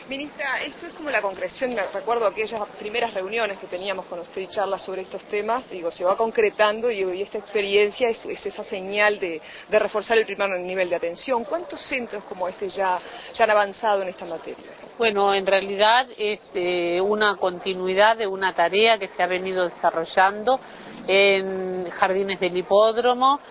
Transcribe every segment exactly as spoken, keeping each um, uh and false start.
Ministra, esto es como la concreción, me recuerdo aquellas primeras reuniones que teníamos con usted y charlas sobre estos temas, digo, se va concretando y, y esta experiencia es, es esa señal de, de reforzar el primer nivel de atención. ¿Cuántos centros como este ya, ya han avanzado en esta materia? Bueno, en realidad es eh, una continuidad de una tarea que se ha venido desarrollando en Jardines del Hipódromo,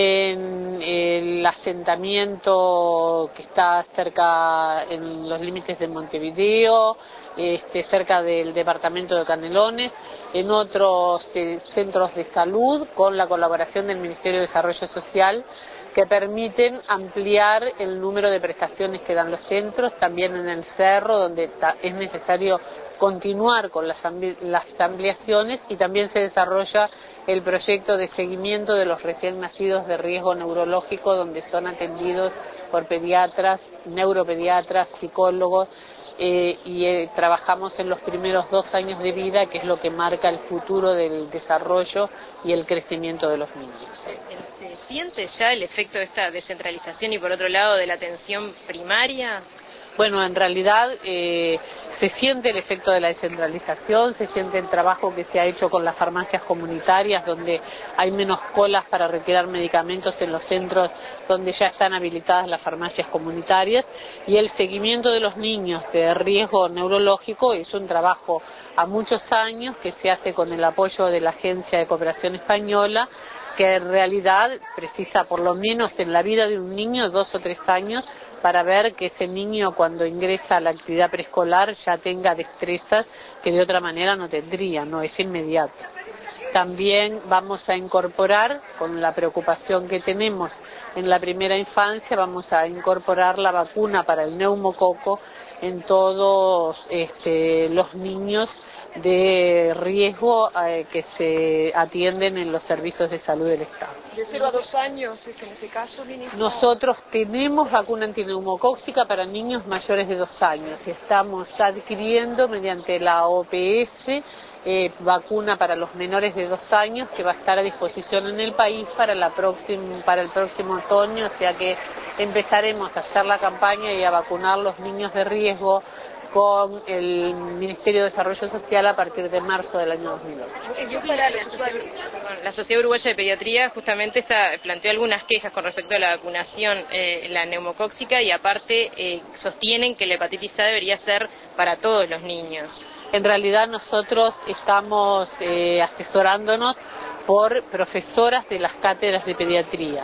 en el asentamiento que está cerca, en los límites de Montevideo, este, cerca del departamento de Canelones, en otros eh, centros de salud con la colaboración del Ministerio de Desarrollo Social, que permiten ampliar el número de prestaciones que dan los centros, también en el Cerro, donde es necesario continuar con las ampliaciones, y también se desarrolla el proyecto de seguimiento de los recién nacidos de riesgo neurológico, donde son atendidos por pediatras, neuropediatras, psicólogos, eh, y eh, trabajamos en los primeros dos años de vida, que es lo que marca el futuro del desarrollo y el crecimiento de los niños. ¿Se siente ya el efecto de esta descentralización y por otro lado de la atención primaria? Bueno, en realidad eh, se siente el efecto de la descentralización, se siente el trabajo que se ha hecho con las farmacias comunitarias, donde hay menos colas para retirar medicamentos en los centros donde ya están habilitadas las farmacias comunitarias, y el seguimiento de los niños de riesgo neurológico es un trabajo a muchos años que se hace con el apoyo de la Agencia de Cooperación Española, que en realidad precisa por lo menos en la vida de un niño dos o tres años para ver que ese niño cuando ingresa a la actividad preescolar ya tenga destrezas que de otra manera no tendría, no es inmediato. También vamos a incorporar, con la preocupación que tenemos en la primera infancia, vamos a incorporar la vacuna para el neumococo en todos este, los niños de riesgo eh, que se atienden en los servicios de salud del Estado. ¿De cero a dos años es en ese caso, ministra? Nosotros tenemos vacuna antineumocóxica para niños mayores de dos años y estamos adquiriendo mediante la O P S eh, vacuna para los menores de dos años, que va a estar a disposición en el país para, la próxima, para el próximo otoño, o sea que empezaremos a hacer la campaña y a vacunar los niños de riesgo con el Ministerio de Desarrollo Social a partir de marzo del año dos mil ocho. La Sociedad Uruguaya de Pediatría justamente está, planteó algunas quejas con respecto a la vacunación, eh, la neumocóxica, y aparte eh, sostienen que la hepatitis A debería ser para todos los niños. En realidad nosotros estamos eh, asesorándonos por profesoras de las cátedras de pediatría.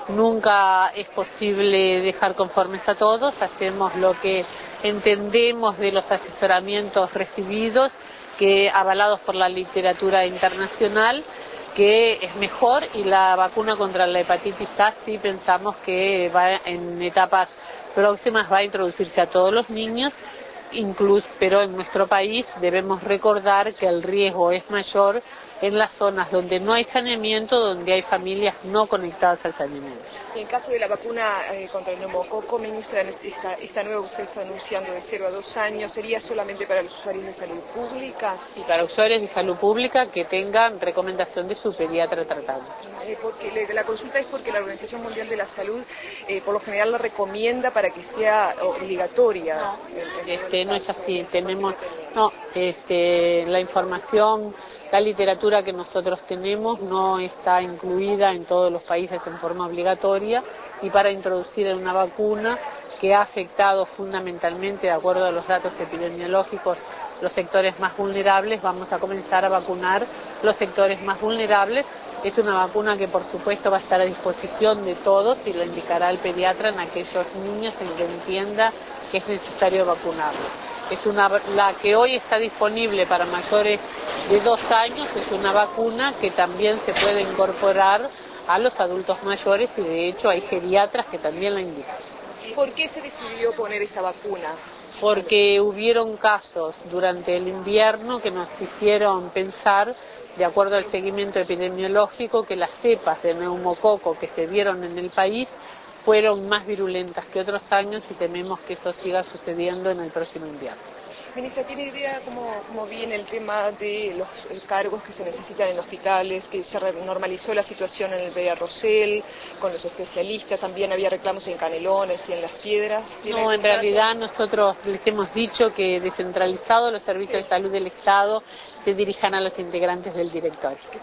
Nunca es posible dejar conformes a todos, hacemos lo que entendemos de los asesoramientos recibidos, que avalados por la literatura internacional, que es mejor, y la vacuna contra la hepatitis A sí pensamos que va en etapas próximas va a introducirse a todos los niños, incluso, pero en nuestro país debemos recordar que el riesgo es mayor en las zonas donde no hay saneamiento, donde hay familias no conectadas al saneamiento. En el caso de la vacuna eh, contra el neumococo, ministra, esta, esta nueva que usted está anunciando de cero a dos años, ¿sería solamente para los usuarios de salud pública? Y para usuarios de salud pública que tengan recomendación de su pediatra tratante. Eh, porque le, la consulta es porque la Organización Mundial de la Salud eh, por lo general la recomienda para que sea obligatoria. No, el, el este, no es así, tenemos, no, este, la información, la literatura que nosotros tenemos no está incluida en todos los países en forma obligatoria, y para introducir una vacuna que ha afectado fundamentalmente, de acuerdo a los datos epidemiológicos, los sectores más vulnerables, vamos a comenzar a vacunar los sectores más vulnerables. Es una vacuna que por supuesto va a estar a disposición de todos y lo indicará el pediatra en aquellos niños en que entienda que es necesario vacunarlos. Es una, la que hoy está disponible para mayores de dos años es una vacuna que también se puede incorporar a los adultos mayores, y de hecho hay geriatras que también la indican. ¿Por qué se decidió poner esta vacuna? Porque hubieron casos durante el invierno que nos hicieron pensar, de acuerdo al seguimiento epidemiológico, que las cepas de neumococo que se dieron en el país fueron más virulentas que otros años, y tememos que eso siga sucediendo en el próximo invierno. Ministra, ¿tiene idea cómo, cómo viene el tema de los eh, cargos que se necesitan en hospitales? Que se normalizó la situación en el Villa Rosell, con los especialistas, también había reclamos en Canelones y en Las Piedras. No, en realidad nosotros les hemos dicho que descentralizado los servicios sí. de salud del Estado se dirijan a los integrantes del directorio.